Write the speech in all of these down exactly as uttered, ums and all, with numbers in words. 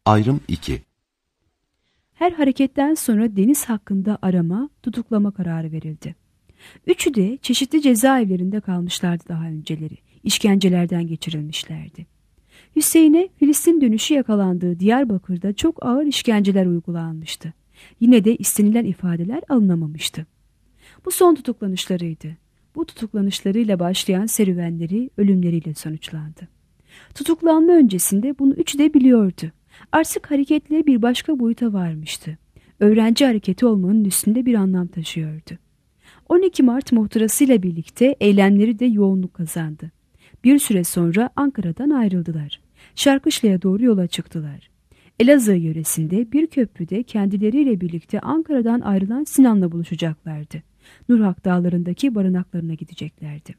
Ayrım iki. Her hareketten sonra Deniz hakkında arama, tutuklama kararı verildi. Üçü de çeşitli cezaevlerinde kalmışlardı daha önceleri. İşkencelerden geçirilmişlerdi. Hüseyin'e Filistin dönüşü yakalandığı Diyarbakır'da çok ağır işkenceler uygulanmıştı. Yine de istenilen ifadeler alınamamıştı. Bu son tutuklanışlarıydı. Bu tutuklanışlarıyla başlayan serüvenleri ölümleriyle sonuçlandı. Tutuklanma öncesinde bunu üçü de biliyordu. Artık hareketleri bir başka boyuta varmıştı. Öğrenci hareketi olmanın üstünde bir anlam taşıyordu. on iki Mart muhtırasıyla birlikte eylemleri de yoğunluk kazandı. Bir süre sonra Ankara'dan ayrıldılar. Şarkışla'ya doğru yola çıktılar. Elazığ yöresinde bir köprüde kendileriyle birlikte Ankara'dan ayrılan Sinan'la buluşacaklardı. Nurhak Dağları'ndaki barınaklarına gideceklerdi.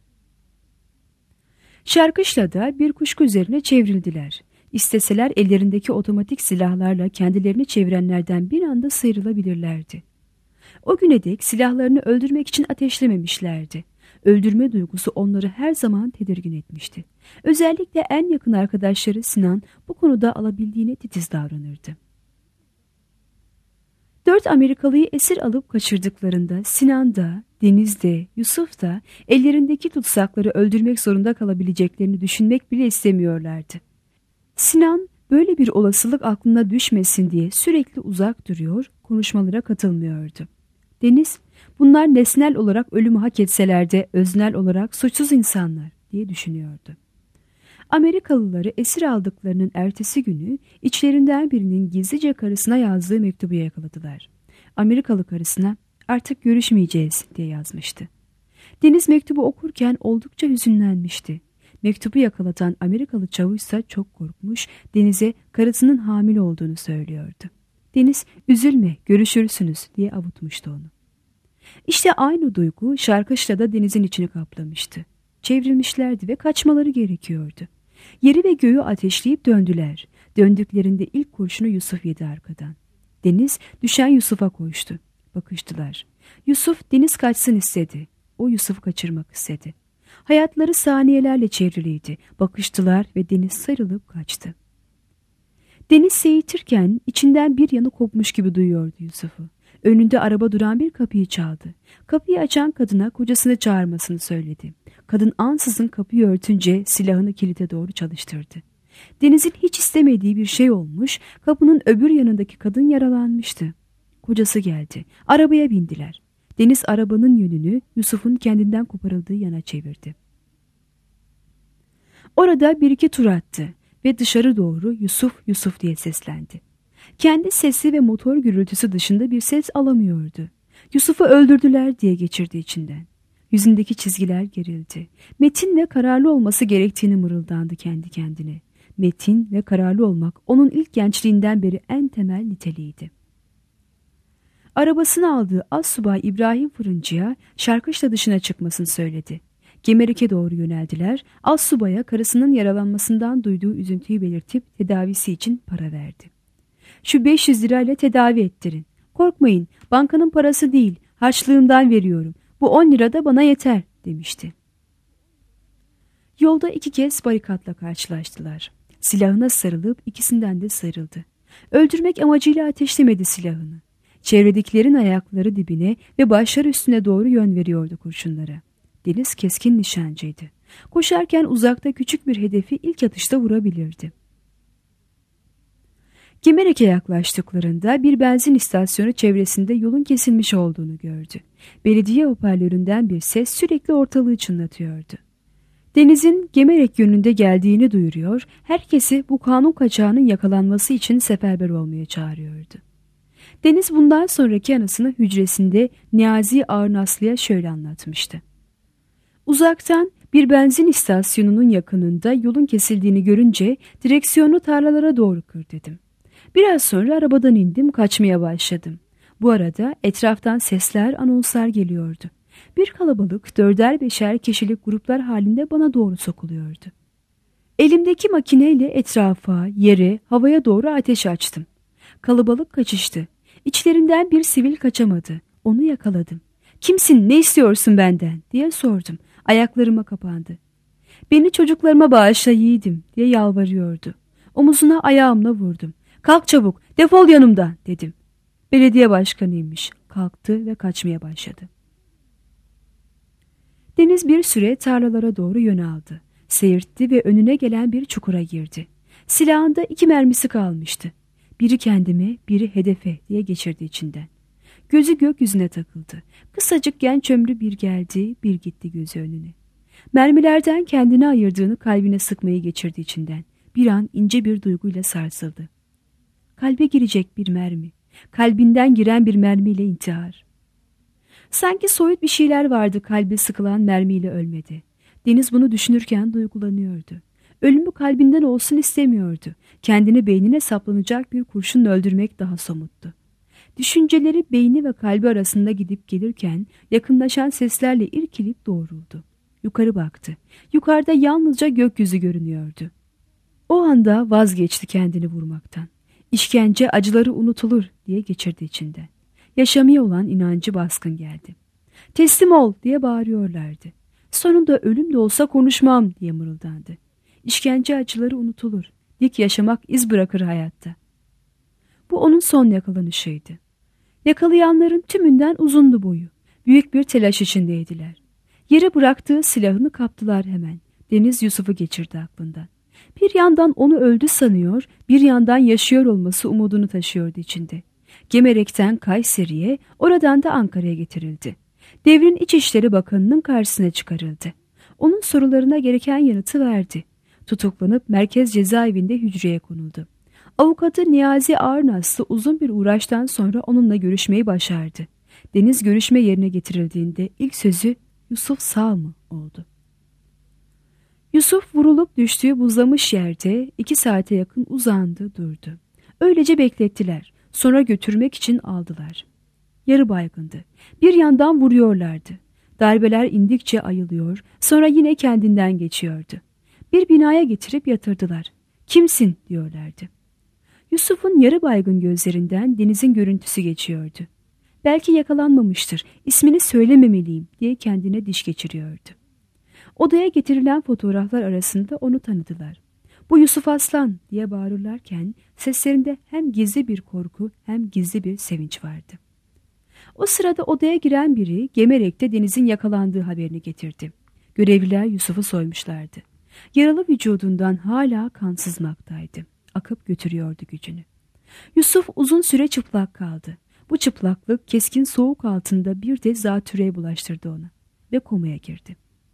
Şarkışla'da bir kuşku üzerine çevrildiler. İsteseler ellerindeki otomatik silahlarla kendilerini çevirenlerden bir anda sıyrılabilirlerdi. O güne dek silahlarını öldürmek için ateşlememişlerdi. Öldürme duygusu onları her zaman tedirgin etmişti. Özellikle en yakın arkadaşları Sinan bu konuda alabildiğine titiz davranırdı. Dört Amerikalıyı esir alıp kaçırdıklarında Sinan da, Deniz de, Yusuf da ellerindeki tutsakları öldürmek zorunda kalabileceklerini düşünmek bile istemiyorlardı. Sinan böyle bir olasılık aklına düşmesin diye sürekli uzak duruyor, konuşmalara katılmıyordu. Deniz, bunlar nesnel olarak ölümü hak etseler de öznel olarak suçsuz insanlar diye düşünüyordu. Amerikalıları esir aldıklarının ertesi günü içlerinden birinin gizlice karısına yazdığı mektubu yakaladılar. Amerikalı karısına artık görüşmeyeceğiz diye yazmıştı. Deniz mektubu okurken oldukça hüzünlenmişti. Mektubu yakalatan Amerikalı çavuşsa çok korkmuş, Deniz'e karısının hamile olduğunu söylüyordu. Deniz, üzülme, görüşürsünüz diye avutmuştu onu. İşte aynı duygu Şarkışla'da Deniz'in içini kaplamıştı. Çevrilmişlerdi ve kaçmaları gerekiyordu. Yeri ve göğü ateşleyip döndüler. Döndüklerinde ilk kurşunu Yusuf yedi arkadan. Deniz düşen Yusuf'a koştu. Bakıştılar. Yusuf Deniz kaçsın istedi. O Yusuf'u kaçırmak istedi. Hayatları saniyelerle çevriliydi. Bakıştılar ve Deniz sarılıp kaçtı. Deniz seyirtirken içinden bir yanı kopmuş gibi duyuyordu Yusuf'u. Önünde araba duran bir kapıyı çaldı. Kapıyı açan kadına kocasını çağırmasını söyledi. Kadın ansızın kapıyı örtünce silahını kilite doğru çalıştırdı. Deniz'in hiç istemediği bir şey olmuş, kapının öbür yanındaki kadın yaralanmıştı. Kocası geldi. Arabaya bindiler. Deniz arabanın yönünü Yusuf'un kendinden koparıldığı yana çevirdi. Orada bir iki tur attı ve dışarı doğru Yusuf Yusuf diye seslendi. Kendi sesi ve motor gürültüsü dışında bir ses alamıyordu. Yusuf'u öldürdüler diye geçirdi içinden. Yüzündeki çizgiler gerildi. Metin ve kararlı olması gerektiğini mırıldandı kendi kendine. Metin ve kararlı olmak onun ilk gençliğinden beri en temel niteliğiydi. Arabasını aldığı Assubay İbrahim Fırıncı'ya Şarkışla dışına çıkmasını söyledi. Gemerik'e doğru yöneldiler. Assubay'a karısının yaralanmasından duyduğu üzüntüyü belirtip tedavisi için para verdi. Şu beş yüz lirayla tedavi ettirin. Korkmayın, bankanın parası değil, harçlığımdan veriyorum. Bu on lira da bana yeter demişti. Yolda iki kez barikatla karşılaştılar. Silahına sarılıp ikisinden de sarıldı. Öldürmek amacıyla ateşlemedi silahını. Çevredekilerin ayakları dibine ve başları üstüne doğru yön veriyordu kurşunlara. Deniz keskin nişancıydı. Koşarken uzakta küçük bir hedefi ilk atışta vurabilirdi. Gemerek'e yaklaştıklarında bir benzin istasyonu çevresinde yolun kesilmiş olduğunu gördü. Belediye hoparlöründen bir ses sürekli ortalığı çınlatıyordu. Deniz'in Gemerek yönünde geldiğini duyuruyor, herkesi bu kanun kaçağının yakalanması için seferber olmaya çağırıyordu. Deniz bundan sonraki anısını hücresinde Niyazi Ağırnaslı'ya şöyle anlatmıştı. Uzaktan bir benzin istasyonunun yakınında yolun kesildiğini görünce direksiyonu tarlalara doğru kır dedim. Biraz sonra arabadan indim, kaçmaya başladım. Bu arada etraftan sesler, anonslar geliyordu. Bir kalabalık dörder beşer kişilik gruplar halinde bana doğru sokuluyordu. Elimdeki makineyle etrafa, yere, havaya doğru ateş açtım. Kalabalık kaçıştı. İçlerinden bir sivil kaçamadı. Onu yakaladım. "Kimsin, ne istiyorsun benden?" diye sordum. Ayaklarıma kapandı. "Beni çocuklarıma bağışla yiğidim" diye yalvarıyordu. Omuzuna ayağımla vurdum. Kalk çabuk, defol yanımdan dedim. Belediye başkanıymış. Kalktı ve kaçmaya başladı. Deniz bir süre tarlalara doğru yön aldı. Seyirtti ve önüne gelen bir çukura girdi. Silahında iki mermisi kalmıştı. Biri kendime, biri hedefe diye geçirdi içinden. Gözü gökyüzüne takıldı. Kısacık genç ömrü bir geldi, bir gitti gözü önüne. Mermilerden kendini ayırdığını kalbine sıkmayı geçirdi içinden. Bir an ince bir duyguyla sarsıldı. Kalbe girecek bir mermi. Kalbinden giren bir mermiyle intihar. Sanki soyut bir şeyler vardı kalbe sıkılan mermiyle ölmedi. Deniz bunu düşünürken duygulanıyordu. Ölümü kalbinden olsun istemiyordu. Kendini beynine saplanacak bir kurşunla öldürmek daha somuttu. Düşünceleri beyni ve kalbi arasında gidip gelirken yakınlaşan seslerle irkilip doğruldu. Yukarı baktı. Yukarıda yalnızca gökyüzü görünüyordu. O anda vazgeçti kendini vurmaktan. İşkence acıları unutulur diye geçirdi içinden. Yaşamaya olan inancı baskın geldi. Teslim ol diye bağırıyorlardı. Sonunda ölüm de olsa konuşmam diye mırıldandı. İşkence acıları unutulur. Dik yaşamak iz bırakır hayatta. Bu onun son yakalanışıydı. Yakalayanların tümünden uzundu boyu. Büyük bir telaş içindeydiler. Yere bıraktığı silahını kaptılar hemen. Deniz Yusuf'u geçirdi aklından. Bir yandan onu öldü sanıyor, bir yandan yaşıyor olması umudunu taşıyordu içinde. Gemerek'ten Kayseri'ye, oradan da Ankara'ya getirildi. Devrin İçişleri Bakanı'nın karşısına çıkarıldı. Onun sorularına gereken yanıtı verdi. Tutuklanıp merkez cezaevinde hücreye konuldu. Avukatı Niyazi Ağırnaslı uzun bir uğraştan sonra onunla görüşmeyi başardı. Deniz görüşme yerine getirildiğinde ilk sözü "Yusuf sağ mı?" oldu. Yusuf vurulup düştüğü buzlamış yerde iki saate yakın uzandı durdu. Öylece beklettiler. Sonra götürmek için aldılar. Yarı baygındı. Bir yandan vuruyorlardı. Darbeler indikçe ayılıyor, sonra yine kendinden geçiyordu. Bir binaya getirip yatırdılar. "Kimsin?" diyorlardı. Yusuf'un yarı baygın gözlerinden Deniz'in görüntüsü geçiyordu. Belki yakalanmamıştır, ismini söylememeliyim diye kendine diş geçiriyordu. Odaya getirilen fotoğraflar arasında onu tanıdılar. "Bu Yusuf Aslan" diye bağırırlarken seslerinde hem gizli bir korku hem gizli bir sevinç vardı. O sırada odaya giren biri Gemerek'te Deniz'in yakalandığı haberini getirdi. Görevliler Yusuf'u soymuşlardı. Yaralı vücudundan hala kan sızmaktaydı. Akıp götürüyordu gücünü. Yusuf uzun süre çıplak kaldı. Bu çıplaklık keskin soğuk altında bir de zatürre bulaştırdı ona ve komaya girdi.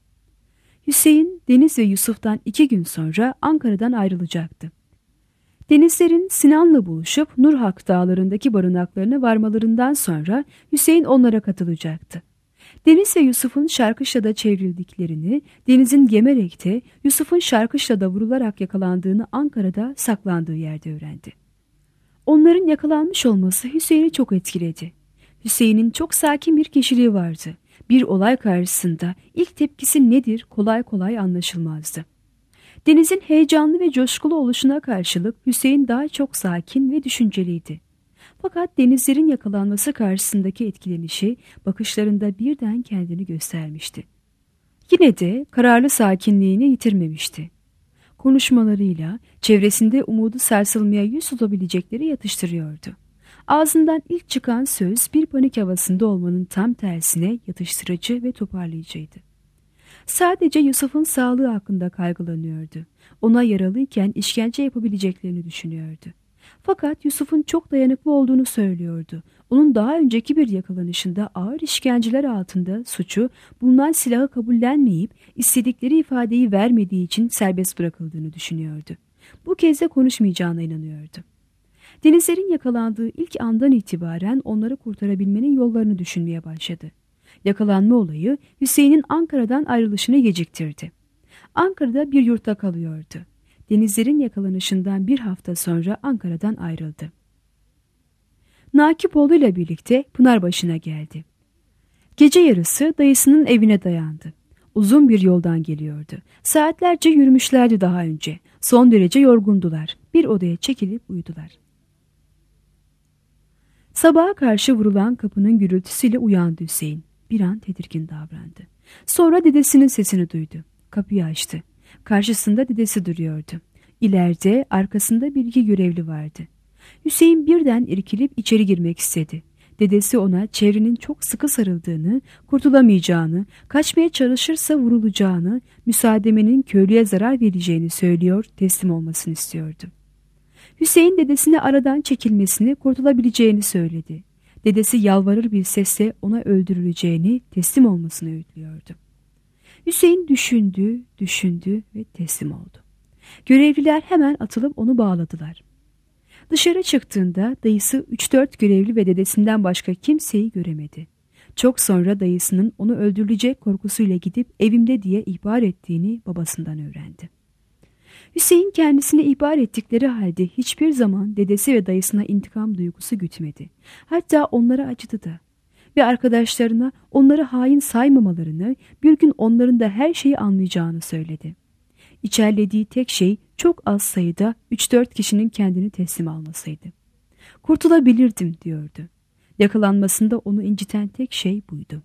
Hüseyin, Deniz ve Yusuf'tan iki gün sonra Ankara'dan ayrılacaktı. Denizlerin Sinan'la buluşup Nurhak dağlarındaki barınaklarına varmalarından sonra Hüseyin onlara katılacaktı. Deniz ve Yusuf'un Şarkışla'da çevrildiklerini, Deniz'in Gemerek'te, Yusuf'un Şarkışla'da vurularak yakalandığını Ankara'da saklandığı yerde öğrendi. Onların yakalanmış olması Hüseyin'i çok etkiledi. Hüseyin'in çok sakin bir kişiliği vardı. Bir olay karşısında ilk tepkisi nedir kolay kolay anlaşılmazdı. Deniz'in heyecanlı ve coşkulu oluşuna karşılık Hüseyin daha çok sakin ve düşünceliydi. Fakat Denizlerin yakalanması karşısındaki etkilenişi bakışlarında birden kendini göstermişti. Yine de kararlı sakinliğini yitirmemişti. Konuşmalarıyla çevresinde umudu sarsılmaya yüz tutabilecekleri yatıştırıyordu. Ağzından ilk çıkan söz bir panik havasında olmanın tam tersine yatıştırıcı ve toparlayıcıydı. Sadece Yusuf'un sağlığı hakkında kaygılanıyordu. Ona yaralıyken işkence yapabileceklerini düşünüyordu. Fakat Yusuf'un çok dayanıklı olduğunu söylüyordu. Onun daha önceki bir yakalanışında ağır işkenceler altında suçu bulunan silahı kabullenmeyip istedikleri ifadeyi vermediği için serbest bırakıldığını düşünüyordu. Bu kez de konuşmayacağına inanıyordu. Denizlerin yakalandığı ilk andan itibaren onları kurtarabilmenin yollarını düşünmeye başladı. Yakalanma olayı Hüseyin'in Ankara'dan ayrılışını geciktirdi. Ankara'da bir yurtta kalıyordu. Denizlerin yakalanışından bir hafta sonra Ankara'dan ayrıldı. Nakipoğlu ile birlikte Pınarbaşı'na geldi. Gece yarısı dayısının evine dayandı. Uzun bir yoldan geliyordu. Saatlerce yürümüşlerdi daha önce. Son derece yorgundular. Bir odaya çekilip uyudular. Sabaha karşı vurulan kapının gürültüsüyle uyandı Hüseyin. Bir an tedirgin davrandı. Sonra dedesinin sesini duydu. Kapıyı açtı. Karşısında dedesi duruyordu. İleride arkasında bir iki görevli vardı. Hüseyin birden irkilip içeri girmek istedi. Dedesi ona çevrenin çok sıkı sarıldığını, kurtulamayacağını, kaçmaya çalışırsa vurulacağını, müsaademenin köylüye zarar vereceğini söylüyor, teslim olmasını istiyordu. Hüseyin dedesine aradan çekilmesini, kurtulabileceğini söyledi. Dedesi yalvarır bir sesle ona öldürüleceğini, teslim olmasını öğütlüyordu. Hüseyin düşündü, düşündü ve teslim oldu. Görevliler hemen atılıp onu bağladılar. Dışarı çıktığında dayısı üç dört görevli ve dedesinden başka kimseyi göremedi. Çok sonra dayısının onu öldürülecek korkusuyla gidip evimde diye ihbar ettiğini babasından öğrendi. Hüseyin kendisini ihbar ettikleri halde hiçbir zaman dedesi ve dayısına intikam duygusu gütmedi. Hatta onlara acıdı da. Ve arkadaşlarına onları hain saymamalarını, bir gün onların da her şeyi anlayacağını söyledi. İçerlediği tek şey çok az sayıda üç dört kişinin kendini teslim almasıydı. Kurtulabilirdim diyordu. Yakalanmasında onu inciten tek şey buydu.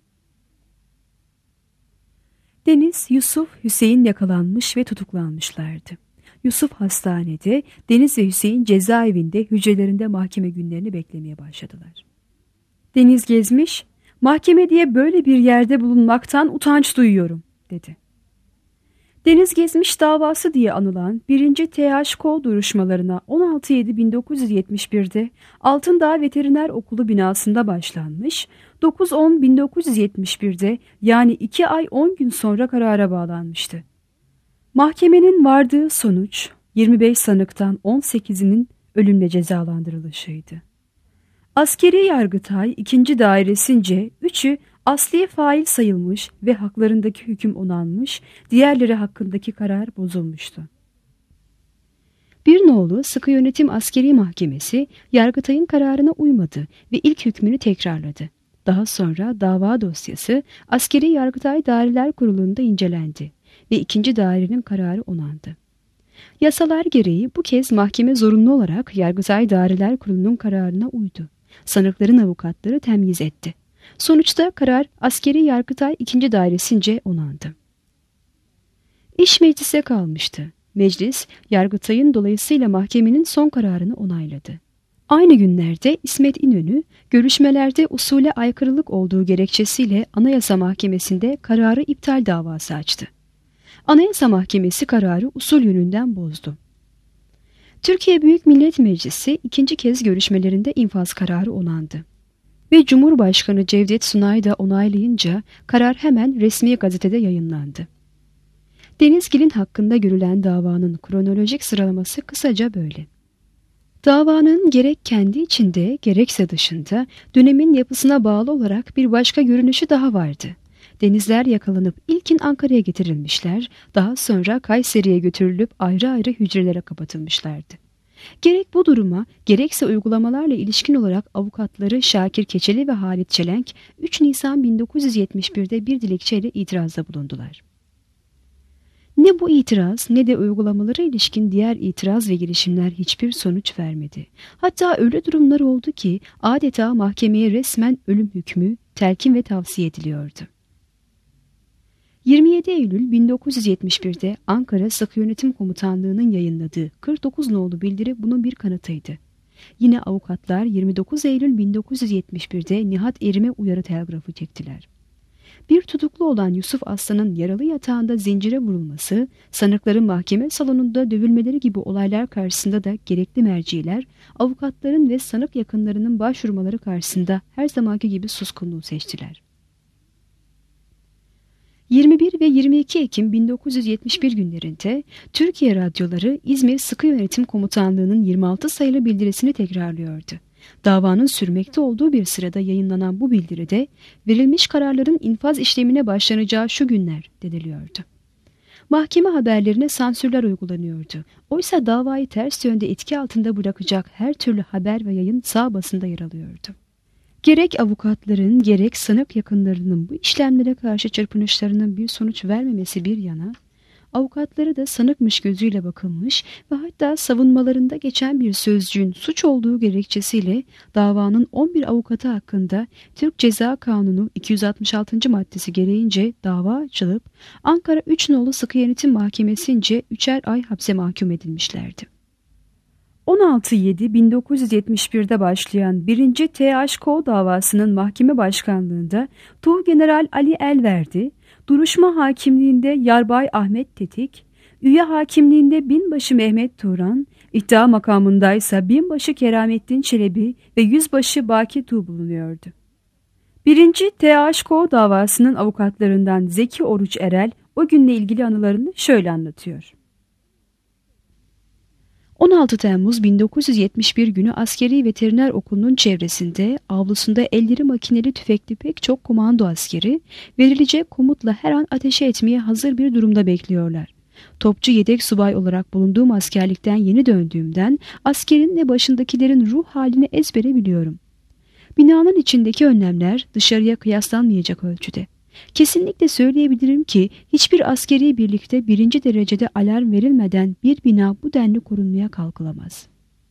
Deniz, Yusuf, Hüseyin yakalanmış ve tutuklanmışlardı. Yusuf hastanede, Deniz ve Hüseyin cezaevinde hücrelerinde mahkeme günlerini beklemeye başladılar. Deniz Gezmiş, "Mahkeme diye böyle bir yerde bulunmaktan utanç duyuyorum," dedi. Deniz Gezmiş davası diye anılan birinci T H K duruşmalarına on altı Eylül bin dokuz yüz yetmiş bir'de Altındağ Veteriner Okulu binasında başlanmış, dokuz on bin dokuz yüz yetmiş bir'de yani iki ay on gün sonra karara bağlanmıştı. Mahkemenin vardığı sonuç yirmi beş sanıktan on sekizinin ölümle cezalandırılışıydı. Askeri Yargıtay ikinci dairesince üçü asli fail sayılmış ve haklarındaki hüküm onanmış, diğerleri hakkındaki karar bozulmuştu. Bir nolu Sıkı Yönetim Askeri Mahkemesi Yargıtay'ın kararına uymadı ve ilk hükmünü tekrarladı. Daha sonra dava dosyası Askeri Yargıtay Daireler Kurulu'nda incelendi ve ikinci dairenin kararı onandı. Yasalar gereği bu kez mahkeme zorunlu olarak Yargıtay Daireler Kurulu'nun kararına uydu. Sanıkların avukatları temyiz etti. Sonuçta karar Askeri Yargıtay ikinci dairesince onandı. İş meclise kalmıştı. Meclis, Yargıtay'ın dolayısıyla mahkemenin son kararını onayladı. Aynı günlerde İsmet İnönü, görüşmelerde usule aykırılık olduğu gerekçesiyle Anayasa Mahkemesi'nde kararı iptal davası açtı. Anayasa Mahkemesi kararı usul yönünden bozdu. Türkiye Büyük Millet Meclisi ikinci kez görüşmelerinde infaz kararı onandı. Ve Cumhurbaşkanı Cevdet Sunay da onaylayınca karar hemen resmi gazetede yayınlandı. Denizgil'in hakkında görülen davanın kronolojik sıralaması kısaca böyle. Davanın gerek kendi içinde gerekse dışında dönemin yapısına bağlı olarak bir başka görünüşü daha vardı. Denizler yakalanıp ilkin Ankara'ya getirilmişler, daha sonra Kayseri'ye götürülüp ayrı ayrı hücrelere kapatılmışlardı. Gerek bu duruma, gerekse uygulamalarla ilişkin olarak avukatları Şakir Keçeli ve Halit Çelenk üç Nisan bin dokuz yüz yetmiş bir'de bir dilekçeyle itirazda bulundular. Ne bu itiraz ne de uygulamalara ilişkin diğer itiraz ve girişimler hiçbir sonuç vermedi. Hatta öyle durumlar oldu ki adeta mahkemeye resmen ölüm hükmü telkin ve tavsiye ediliyordu. yirmi yedi Eylül bin dokuz yüz yetmiş bir'de Ankara Sıkı Yönetim Komutanlığı'nın yayınladığı kırk dokuz nolu bildiri bunun bir kanıtıydı. Yine avukatlar yirmi dokuz Eylül bin dokuz yüz yetmiş bir'de Nihat Erim'e uyarı telgrafı çektiler. Bir tutuklu olan Yusuf Aslan'ın yaralı yatağında zincire vurulması, sanıkların mahkeme salonunda dövülmeleri gibi olaylar karşısında da gerekli merciler, avukatların ve sanık yakınlarının başvurmaları karşısında her zamanki gibi suskunluğu seçtiler. yirmi bir ve yirmi iki Ekim bin dokuz yüz yetmiş bir günlerinde Türkiye radyoları İzmir Sıkı Yönetim Komutanlığı'nın yirmi altı sayılı bildirisini tekrarlıyordu. Davanın sürmekte olduğu bir sırada yayınlanan bu bildiride verilmiş kararların infaz işlemine başlanacağı şu günler deniliyordu. Mahkeme haberlerine sansürler uygulanıyordu. Oysa davayı ters yönde etki altında bırakacak her türlü haber ve yayın sağ basında yer alıyordu. Gerek avukatların gerek sanık yakınlarının bu işlemlere karşı çırpınışlarının bir sonuç vermemesi bir yana, avukatları da sanıkmış gözüyle bakılmış ve hatta savunmalarında geçen bir sözcüğün suç olduğu gerekçesiyle davanın on bir avukatı hakkında Türk Ceza Kanunu iki yüz altmış altıncı maddesi gereğince dava açılıp Ankara üç nolu Sıkı Yönetim Mahkemesi'nce üçer ay hapse mahkum edilmişlerdi. on altı yedi bin dokuz yüz yetmiş bir'de başlayan birinci T H K davasının mahkeme başkanlığında Tuğgeneral Ali Elverdi, duruşma hakimliğinde Yarbay Ahmet Tetik, üye hakimliğinde Binbaşı Mehmet Turan, iddia makamındaysa Binbaşı Keramettin Çelebi ve Yüzbaşı Baki Tuğ bulunuyordu. birinci T H K davasının avukatlarından Zeki Oruç Erel o günle ilgili anılarını şöyle anlatıyor. on altı Temmuz bin dokuz yüz yetmiş bir günü Askeri Veteriner Okulu'nun çevresinde avlusunda elleri makineli tüfekli pek çok komando askeri verilecek komutla her an ateşe etmeye hazır bir durumda bekliyorlar. Topçu yedek subay olarak bulunduğum askerlikten yeni döndüğümden askerin ve başındakilerin ruh halini ezbere biliyorum. Binanın içindeki önlemler dışarıya kıyaslanmayacak ölçüde. Kesinlikle söyleyebilirim ki hiçbir askeri birlikte birinci derecede alarm verilmeden bir bina bu denli korunmaya kalkılamaz.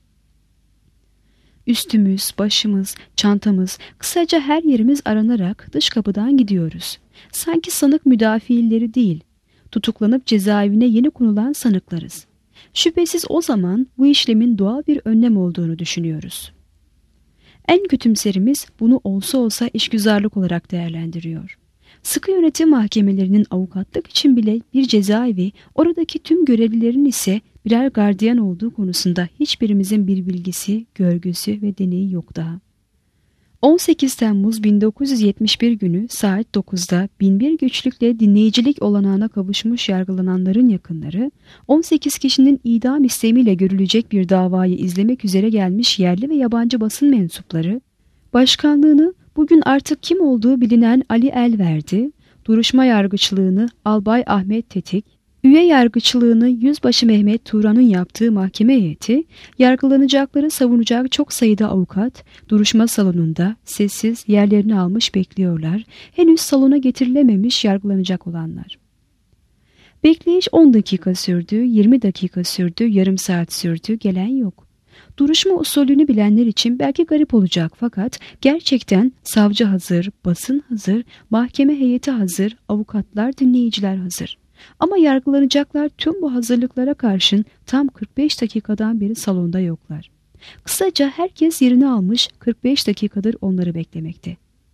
Üstümüz, başımız, çantamız, kısaca her yerimiz aranarak dış kapıdan gidiyoruz. Sanki sanık müdafiilleri değil, tutuklanıp cezaevine yeni konulan sanıklarız. Şüphesiz o zaman bu işlemin doğal bir önlem olduğunu düşünüyoruz. En kötümserimiz bunu olsa olsa işgüzarlık olarak değerlendiriyor. Sıkı yönetim mahkemelerinin avukatlık için bile bir cezaevi, oradaki tüm görevlilerin ise birer gardiyan olduğu konusunda hiçbirimizin bir bilgisi, görgüsü ve deneyi yok daha. on sekiz Temmuz bin dokuz yüz yetmiş bir günü saat dokuzda bin bir güçlükle dinleyicilik olanağına kavuşmuş yargılananların yakınları, on sekiz kişinin idam istemiyle görülecek bir davayı izlemek üzere gelmiş yerli ve yabancı basın mensupları, başkanlığını bugün artık kim olduğu bilinen Ali Elverdi, duruşma yargıçlığını Albay Ahmet Tetik, üye yargıçlığını Yüzbaşı Mehmet Turan'ın yaptığı mahkeme heyeti, yargılanacakları savunacak çok sayıda avukat, duruşma salonunda sessiz yerlerini almış bekliyorlar, henüz salona getirilememiş yargılanacak olanlar. Bekleyiş on dakika sürdü, yirmi dakika sürdü, yarım saat sürdü, gelen yok. Duruşma usulünü bilenler için belki garip olacak fakat gerçekten savcı hazır, basın hazır, mahkeme heyeti hazır, avukatlar, dinleyiciler hazır. Ama yargılanacaklar tüm bu hazırlıklara karşın tam kırk beş dakikadan beri salonda yoklar. Kısaca herkes yerini almış, kırk beş dakikadır onları beklemekte.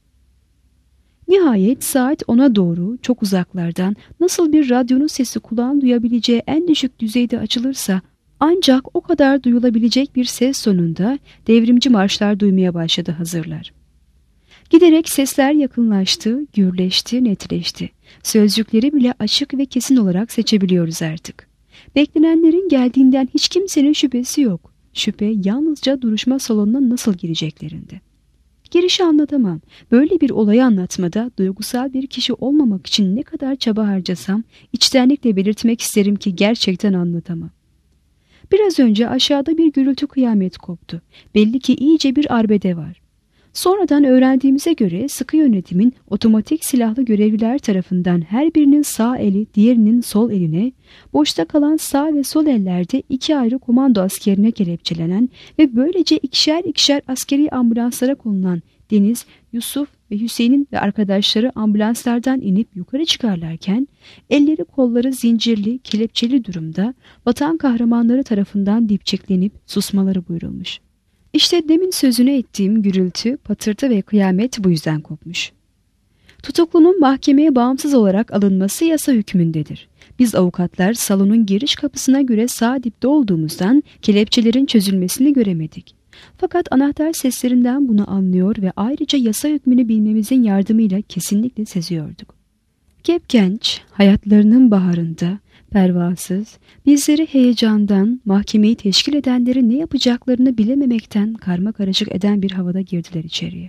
Nihayet saat ona doğru çok uzaklardan nasıl bir radyonun sesi kulağın duyabileceği en düşük düzeyde açılırsa ancak o kadar duyulabilecek bir ses sonunda devrimci marşlar duymaya başladı hazırlar. Giderek sesler yakınlaştı, gürleşti, netleşti. Sözcükleri bile açık ve kesin olarak seçebiliyoruz artık. Beklenenlerin geldiğinden hiç kimsenin şüphesi yok. Şüphe yalnızca duruşma salonuna nasıl gireceklerinde. Girişi anlatamam. Böyle bir olayı anlatmada duygusal bir kişi olmamak için ne kadar çaba harcasam içtenlikle belirtmek isterim ki gerçekten anlatamam. Biraz önce aşağıda bir gürültü kıyamet koptu. Belli ki iyice bir arbede var. Sonradan öğrendiğimize göre sıkı yönetimin otomatik silahlı görevliler tarafından her birinin sağ eli diğerinin sol eline, boşta kalan sağ ve sol ellerde iki ayrı komando askerine kelepçelenen ve böylece ikişer ikişer askeri ambulanslara konulan Deniz, Yusuf ve Hüseyin'in ve arkadaşları ambulanslardan inip yukarı çıkarlarken elleri kolları zincirli, kelepçeli durumda vatan kahramanları tarafından dipçeklenip susmaları buyurulmuş. İşte demin sözünü ettiğim gürültü, patırtı ve kıyamet bu yüzden kopmuş. Tutuklunun mahkemeye bağımsız olarak alınması yasa hükmündedir. Biz avukatlar salonun giriş kapısına göre sağ dipte olduğumuzdan kelepçelerin çözülmesini göremedik. Fakat anahtar seslerinden bunu anlıyor ve ayrıca yasa hükmünü bilmemizin yardımıyla kesinlikle seziyorduk. Genç, hayatlarının baharında, pervasız, bizleri heyecandan, mahkemeyi teşkil edenlerin ne yapacaklarını bilememekten karmakarışık eden bir havada girdiler içeriye.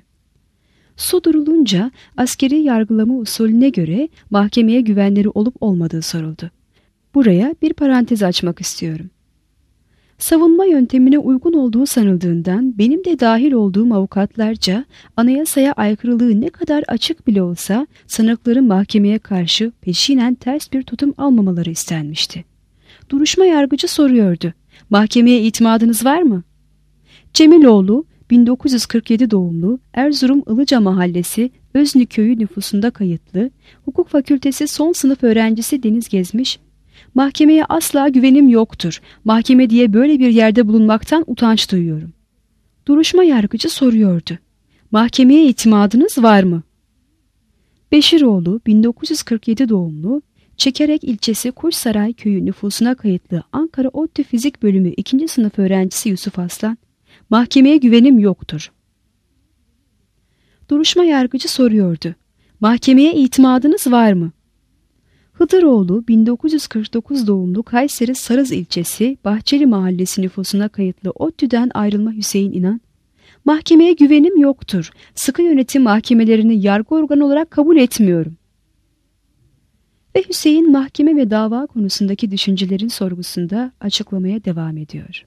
Su durulunca askeri yargılama usulüne göre mahkemeye güvenleri olup olmadığı soruldu. Buraya bir parantez açmak istiyorum. Savunma yöntemine uygun olduğu sanıldığından benim de dahil olduğum avukatlarca anayasaya aykırılığı ne kadar açık bile olsa sanıkların mahkemeye karşı peşinen ters bir tutum almamaları istenmişti. Duruşma yargıcı soruyordu. Mahkemeye itimadınız var mı? Cemiloğlu bin dokuz yüz kırk yedi doğumlu, Erzurum Ilıca Mahallesi Öznü Köyü nüfusunda kayıtlı, hukuk fakültesi son sınıf öğrencisi Deniz Gezmiş, Mahkemeye asla güvenim yoktur. Mahkeme diye böyle bir yerde bulunmaktan utanç duyuyorum. Duruşma yargıcı soruyordu. Mahkemeye itimadınız var mı? Beşiroğlu bin dokuz yüz kırk yedi doğumlu, Çekerek ilçesi Kuşsaray köyü nüfusuna kayıtlı Ankara ODTÜ Fizik Bölümü ikinci sınıf öğrencisi Yusuf Aslan, mahkemeye güvenim yoktur. Duruşma yargıcı soruyordu. Mahkemeye itimadınız var mı? Hıdıroğlu bin dokuz yüz kırk dokuz doğumlu Kayseri Sarız ilçesi Bahçeli Mahallesi nüfusuna kayıtlı ODTÜ'den ayrılma Hüseyin İnan, mahkemeye güvenim yoktur. Sıkı yönetim mahkemelerini yargı organı olarak kabul etmiyorum. Ve Hüseyin mahkeme ve dava konusundaki düşüncelerin sorgusunda açıklamaya devam ediyor.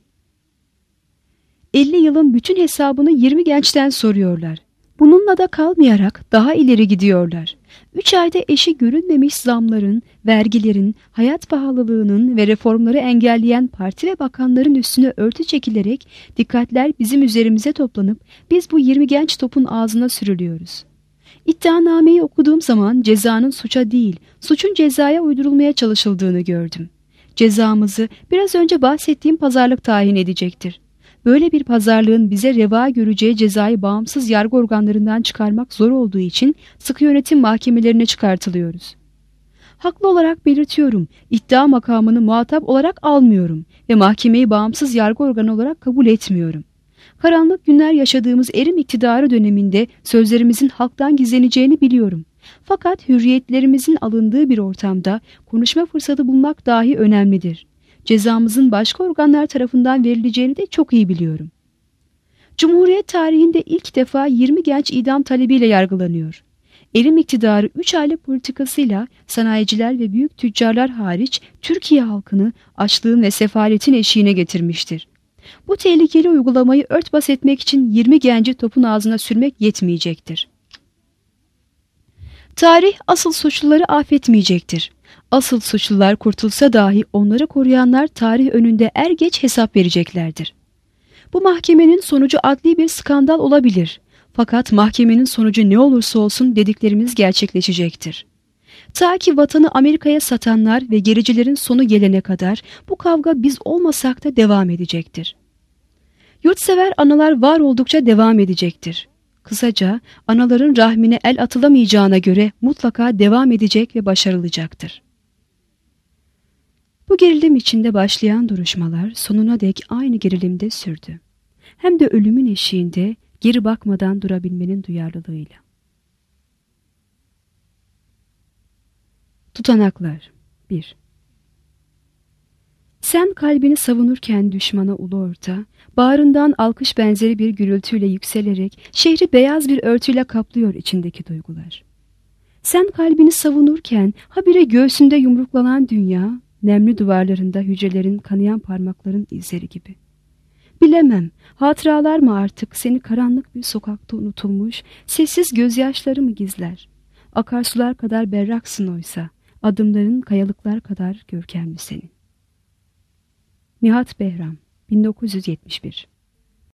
elli yılın bütün hesabını yirmi gençten soruyorlar. Bununla da kalmayarak daha ileri gidiyorlar. Üç ayda eşi görünmemiş zamların, vergilerin, hayat pahalılığının ve reformları engelleyen parti ve bakanların üstüne örtü çekilerek dikkatler bizim üzerimize toplanıp biz bu yirmi genç topun ağzına sürülüyoruz. İddianameyi okuduğum zaman cezanın suça değil, suçun cezaya uydurulmaya çalışıldığını gördüm. Cezamızı biraz önce bahsettiğim pazarlık tayin edecektir. Böyle bir pazarlığın bize reva göreceği cezayı bağımsız yargı organlarından çıkarmak zor olduğu için sıkı yönetim mahkemelerine çıkartılıyoruz. Haklı olarak belirtiyorum, iddia makamını muhatap olarak almıyorum ve mahkemeyi bağımsız yargı organı olarak kabul etmiyorum. Karanlık günler yaşadığımız erim iktidarı döneminde sözlerimizin halktan gizleneceğini biliyorum. Fakat hürriyetlerimizin alındığı bir ortamda konuşma fırsatı bulmak dahi önemlidir. Cezamızın başka organlar tarafından verileceğini de çok iyi biliyorum. Cumhuriyet tarihinde ilk defa yirmi genç idam talebiyle yargılanıyor. Erim iktidarı üç aylık politikasıyla sanayiciler ve büyük tüccarlar hariç Türkiye halkını açlığın ve sefaletin eşiğine getirmiştir. Bu tehlikeli uygulamayı örtbas etmek için yirmi genci topun ağzına sürmek yetmeyecektir. Tarih asıl suçluları affetmeyecektir. Asıl suçlular kurtulsa dahi onları koruyanlar tarih önünde er geç hesap vereceklerdir. Bu mahkemenin sonucu adli bir skandal olabilir. Fakat mahkemenin sonucu ne olursa olsun dediklerimiz gerçekleşecektir. Ta ki vatanı Amerika'ya satanlar ve gericilerin sonu gelene kadar bu kavga biz olmasak da devam edecektir. Yurtsever analar var oldukça devam edecektir. Kısaca anaların rahmine el atılamayacağına göre mutlaka devam edecek ve başarılacaktır. Bu gerilim içinde başlayan duruşmalar sonuna dek aynı gerilimde sürdü. Hem de ölümün eşiğinde geri bakmadan durabilmenin duyarlılığıyla. Tutanaklar bir. Sen kalbini savunurken düşmana ulu orta, bağrından alkış benzeri bir gürültüyle yükselerek şehri beyaz bir örtüyle kaplıyor içindeki duygular. Sen kalbini savunurken habire göğsünde yumruklanan dünya, nemli duvarlarında hücrelerin kanayan parmakların izleri gibi. Bilemem, hatıralar mı artık seni karanlık bir sokakta unutulmuş, sessiz gözyaşları mı gizler? Akarsular kadar berraksın oysa, adımların kayalıklar kadar görkemli senin. Nihat Behram, bin dokuz yüz yetmiş bir.